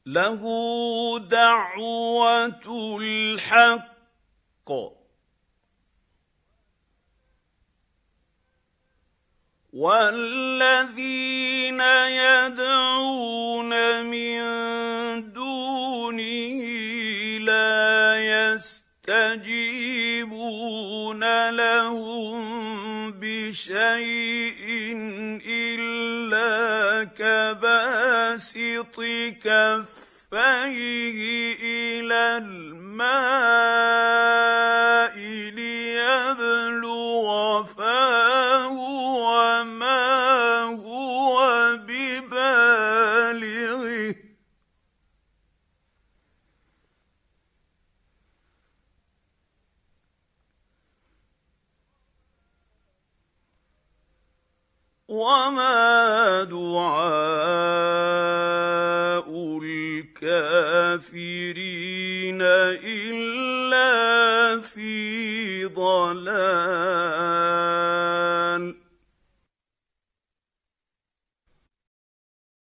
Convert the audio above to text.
لَهُ دَعْوَةُ الْحَقِّ وَالَّذِينَ يَدْعُونَ مِن دُونِهِ لَا يَسْتَجِيبُونَ لَهُم بِشَيْءٍ إِلَّا كَبَاسِطِ كَفَّيْهِ إِلَى الْمَاءِ لِيَبْلُغَ فَاهُ وَمَا هُوَ بِبَالِغِهِ وَمَا دُعَاءُ الْكَافِرِينَ إِلَّا فِي ضَلَالٍ